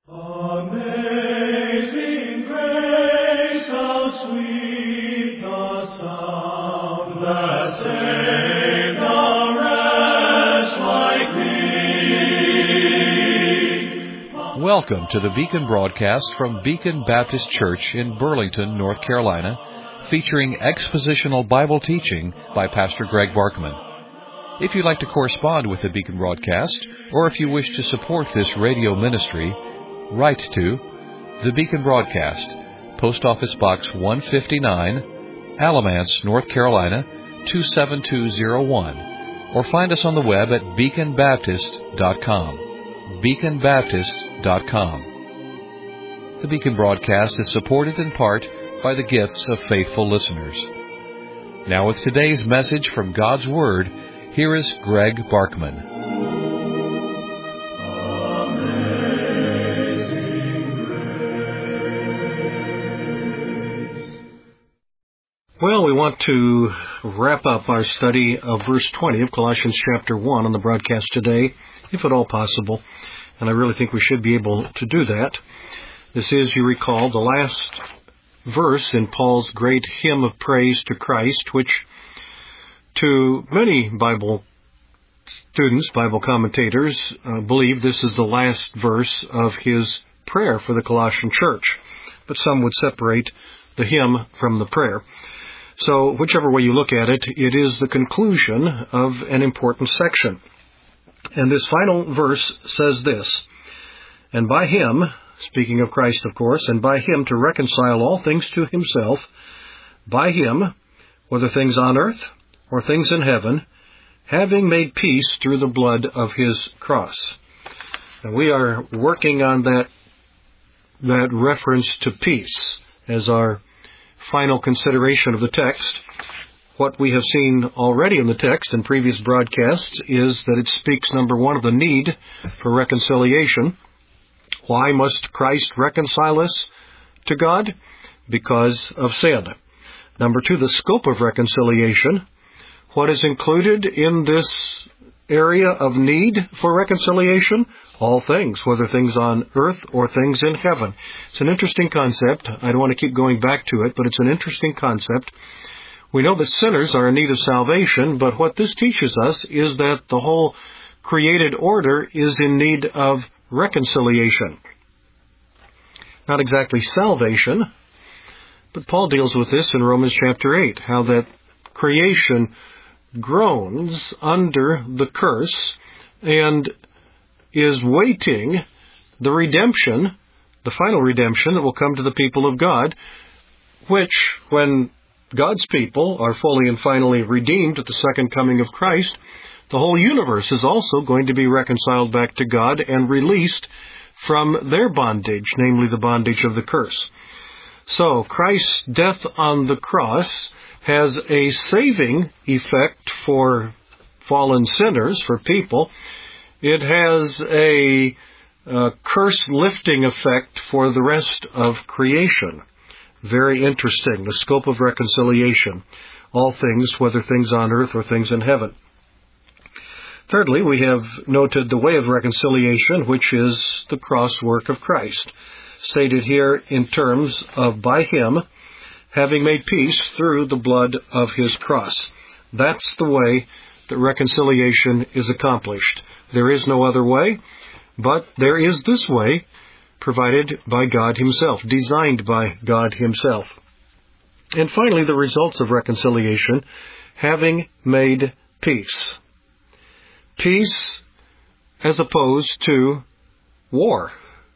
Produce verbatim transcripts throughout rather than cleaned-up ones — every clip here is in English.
Amazing grace, how sweet the sound that saved a wretch like me. Welcome to the Beacon broadcast from Beacon Baptist Church in Burlington, North Carolina, featuring expositional Bible teaching by Pastor Greg Barkman. If you'd like to correspond with the Beacon broadcast, or if you wish to support this radio ministry, write to the Beacon Broadcast, Post Office Box one fifty-nine, Alamance, North Carolina, two seven two zero one, or find us on the web at beacon baptist dot com. beacon baptist dot com. The Beacon Broadcast is supported in part by the gifts of faithful listeners. Now with today's message from God's Word, here is Greg Barkman. Well, we want to wrap up our study of verse twenty of Colossians chapter one on the broadcast today, if at all possible, and I really think we should be able to do that. This is, you recall, the last verse in Paul's great hymn of praise to Christ, which to many Bible students, Bible commentators, uh, believe this is the last verse of his prayer for the Colossian church, but some would separate the hymn from the prayer. So whichever way you look at it, it is the conclusion of an important section. And this final verse says this, "And by him," speaking of Christ, of course, "and by him to reconcile all things to himself, by him, whether things on earth or things in heaven, having made peace through the blood of his cross." And we are working on that, that reference to peace as our final consideration of the text. What we have seen already in the text in previous broadcasts is that it speaks, number one, of the need for reconciliation. Why must Christ reconcile us to God? Because of sin. Number two, the scope of reconciliation. What is included in this area of need for reconciliation? All things, whether things on earth or things in heaven. It's an interesting concept. I don't want to keep going back to it, but it's an interesting concept. We know that sinners are in need of salvation, but what this teaches us is that the whole created order is in need of reconciliation. Not exactly salvation, but Paul deals with this in Romans chapter eight, how that creation groans under the curse and is waiting the redemption, the final redemption that will come to the people of God, which, when God's people are fully and finally redeemed at the second coming of Christ, the whole universe is also going to be reconciled back to God and released from their bondage, namely the bondage of the curse. So, Christ's death on the cross has a saving effect for fallen sinners, for people. It has a, a curse-lifting effect for the rest of creation. Very interesting, the scope of reconciliation. All things, whether things on earth or things in heaven. Thirdly, we have noted the way of reconciliation, which is the cross work of Christ, stated here in terms of by him, having made peace through the blood of his cross. That's the way that reconciliation is accomplished. There is no other way, but there is this way, provided by God himself, designed by God himself. And finally, the results of reconciliation, having made peace. Peace as opposed to war.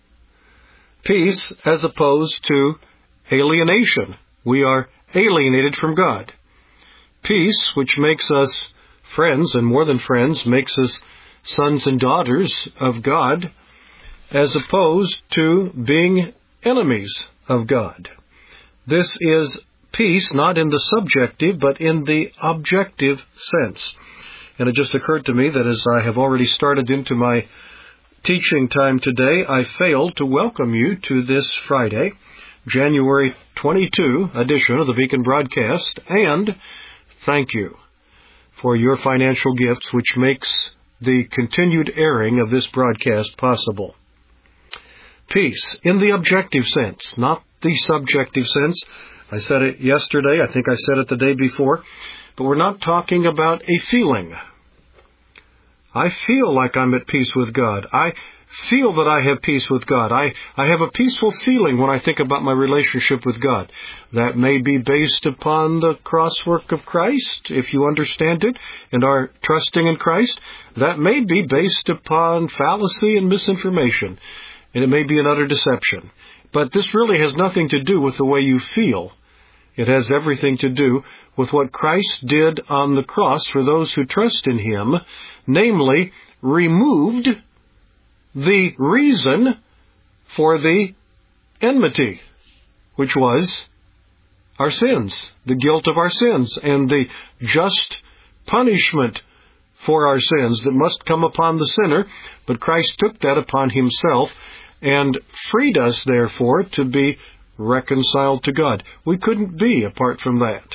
Peace as opposed to alienation. We are alienated from God. Peace, which makes us friends, and more than friends, makes us sons and daughters of God, as opposed to being enemies of God. This is peace not in the subjective, but in the objective sense. And it just occurred to me that as I have already started into my teaching time today, I failed to welcome you to this Friday, January twenty-second edition of the Beacon Broadcast, and thank you for your financial gifts, which makes the continued airing of this broadcast possible. peace in the objective sense, not the subjective sense. I said it yesterday. I think I said it the day before. But we're not talking about a feeling. I feel like I'm at peace with God. I feel that I have peace with God. I, I have a peaceful feeling when I think about my relationship with God. That may be based upon the cross work of Christ, if you understand it, and are trusting in Christ. That may be based upon fallacy and misinformation, and it may be an utter deception. But this really has nothing to do with the way you feel. It has everything to do with what Christ did on the cross for those who trust in Him, namely, removed the reason for the enmity, which was our sins, the guilt of our sins, and the just punishment for our sins that must come upon the sinner. But Christ took that upon Himself and freed us, therefore, to be reconciled to God. We couldn't be apart from that.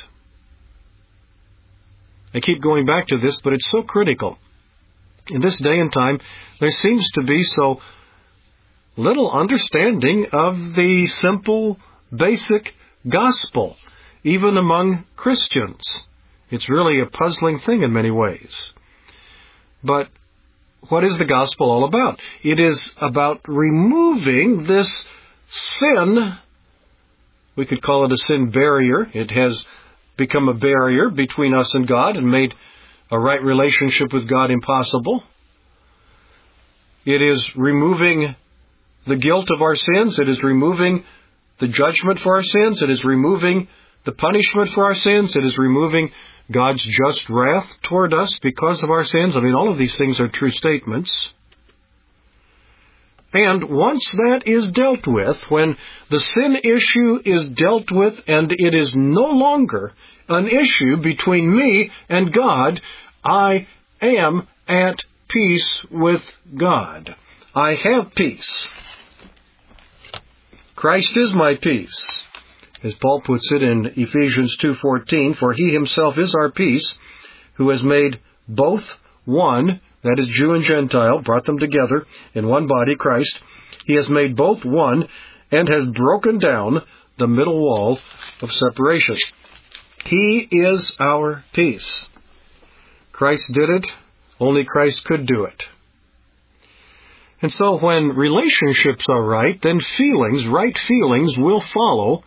I keep going back to this, but it's so critical. In this day and time, there seems to be so little understanding of the simple, basic gospel, even among Christians. It's really a puzzling thing in many ways. But what is the gospel all about? It is about removing this sin. We could call it a sin barrier. It has become a barrier between us and God and made a right relationship with God impossible. It is removing the guilt of our sins. It is removing the judgment for our sins. It is removing the punishment for our sins. It is removing God's just wrath toward us because of our sins. I mean, all of these things are true statements. And once that is dealt with, when the sin issue is dealt with and it is no longer an issue between me and God, I am at peace with God. I have peace. Christ is my peace. As Paul puts it in Ephesians two fourteen, for He Himself is our peace, who has made both one, that is Jew and Gentile, brought them together in one body, Christ. He has made both one and has broken down the middle wall of separation. He is our peace. Christ did it. Only Christ could do it. And so when relationships are right, then feelings, right feelings, will follow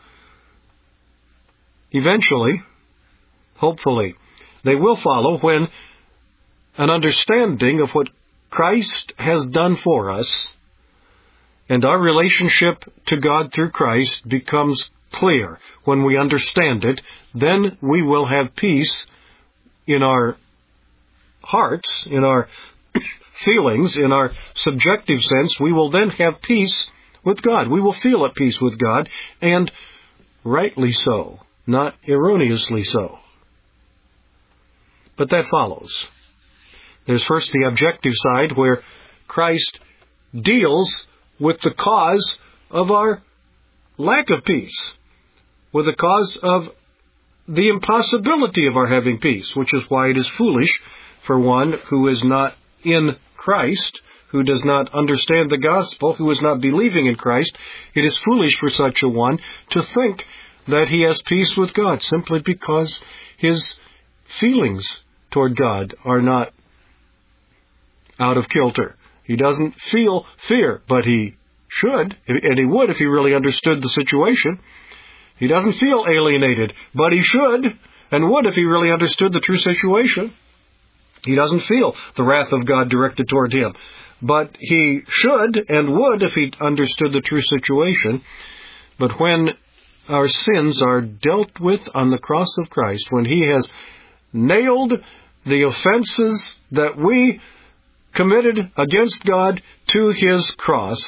eventually, hopefully. They will follow when an understanding of what Christ has done for us and our relationship to God through Christ becomes clear. When we understand it, then we will have peace in our hearts, in our feelings, in our subjective sense. We will then have peace with God. We will feel at peace with God, and rightly so, not erroneously so. But that follows. There's first the objective side, where Christ deals with the cause of our lack of peace, with the cause of the impossibility of our having peace, which is why it is foolish for one who is not in Christ, who does not understand the gospel, who is not believing in Christ. It is foolish for such a one to think that he has peace with God simply because his feelings toward God are not out of kilter. He doesn't feel fear, but he should, and he would if he really understood the situation. He doesn't feel alienated, but he should and would if he really understood the true situation. He doesn't feel the wrath of God directed toward him, but he should and would if he understood the true situation. But when our sins are dealt with on the cross of Christ, when he has nailed the offenses that we committed against God to his cross,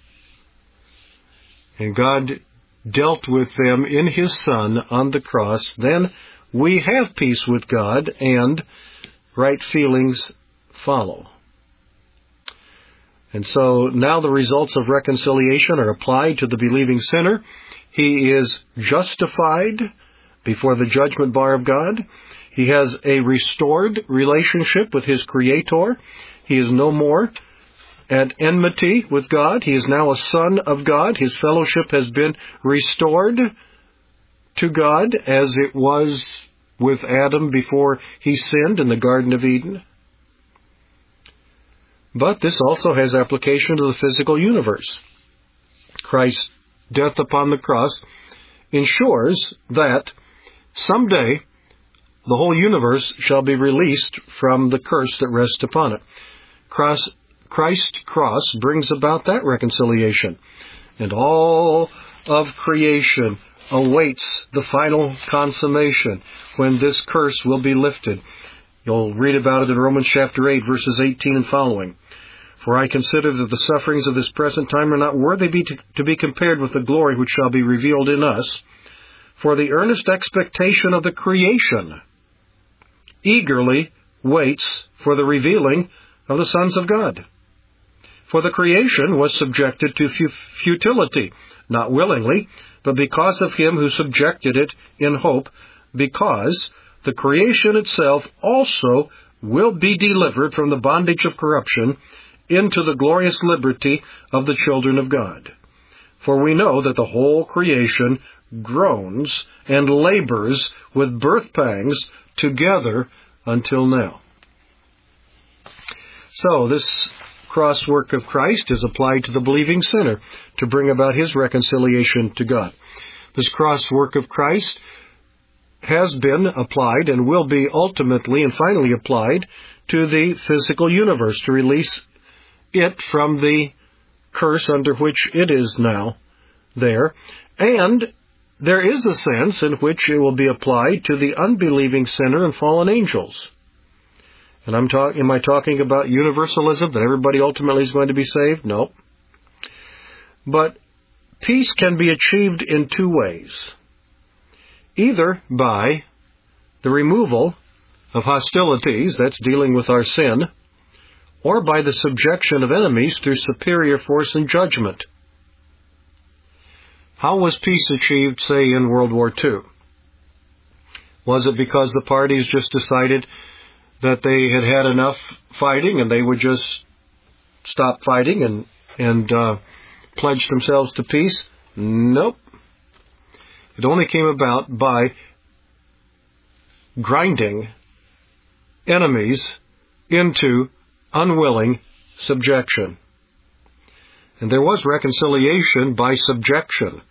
and God dealt with them in his Son on the cross, then we have peace with God and right feelings follow. And so now the results of reconciliation are applied to the believing sinner. He is justified before the judgment bar of God. He has a restored relationship with his Creator. He is no more at enmity with God. He is now a son of God. His fellowship has been restored to God as it was with Adam before he sinned in the Garden of Eden. But this also has application to the physical universe. Christ's death upon the cross ensures that someday the whole universe shall be released from the curse that rests upon it. Cross, Christ's cross brings about that reconciliation, and all of creation awaits the final consummation when this curse will be lifted. You'll read about it in Romans chapter eight, verses eighteen and following. For I consider that the sufferings of this present time are not worthy be to, to be compared with the glory which shall be revealed in us. For the earnest expectation of the creation eagerly waits for the revealing of the sons of God. For the creation was subjected to futility, not willingly, but because of him who subjected it in hope, because the creation itself also will be delivered from the bondage of corruption into the glorious liberty of the children of God. For we know that the whole creation groans and labors with birth pangs together until now. So this cross work of Christ is applied to the believing sinner to bring about his reconciliation to God. This cross work of Christ has been applied and will be ultimately and finally applied to the physical universe to release it from the curse under which it is now there. And there is a sense in which it will be applied to the unbelieving sinner and fallen angels. And I'm talking, am I talking about universalism, that everybody ultimately is going to be saved? No. But peace can be achieved in two ways. Either by the removal of hostilities, that's dealing with our sin, or by the subjection of enemies through superior force and judgment. How was peace achieved, say, in World War Two? Was it because the parties just decided that they had had enough fighting and they would just stop fighting and, and uh, pledge themselves to peace? Nope. It only came about by grinding enemies into unwilling subjection. And there was reconciliation by subjection.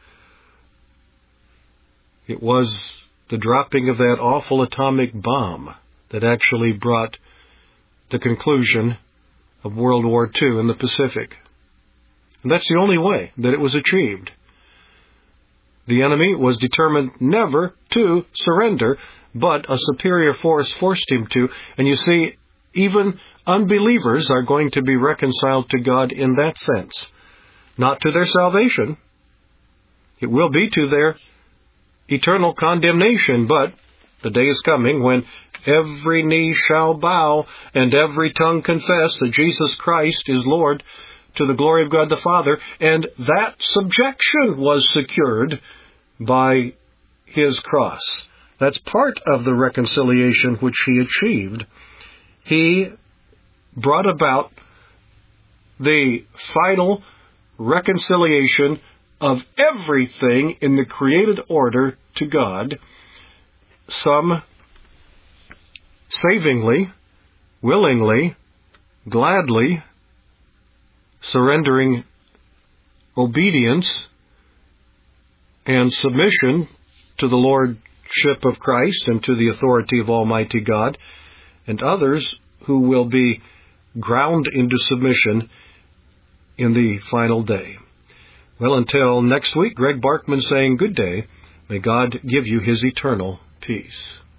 It was the dropping of that awful atomic bomb that actually brought the conclusion of World War Two in the Pacific. And that's the only way that it was achieved. The enemy was determined never to surrender, but a superior force forced him to. And you see, even unbelievers are going to be reconciled to God in that sense. Not to their salvation. It will be to their eternal condemnation, but the day is coming when every knee shall bow and every tongue confess that Jesus Christ is Lord, to the glory of God the Father, and that subjection was secured by his cross. That's part of the reconciliation which he achieved. He brought about the final reconciliation of everything in the created order to God, some savingly, willingly, gladly, surrendering obedience and submission to the Lordship of Christ and to the authority of Almighty God, and others who will be ground into submission in the final day. Well, until next week, Greg Barkman saying good day. May God give you his eternal peace.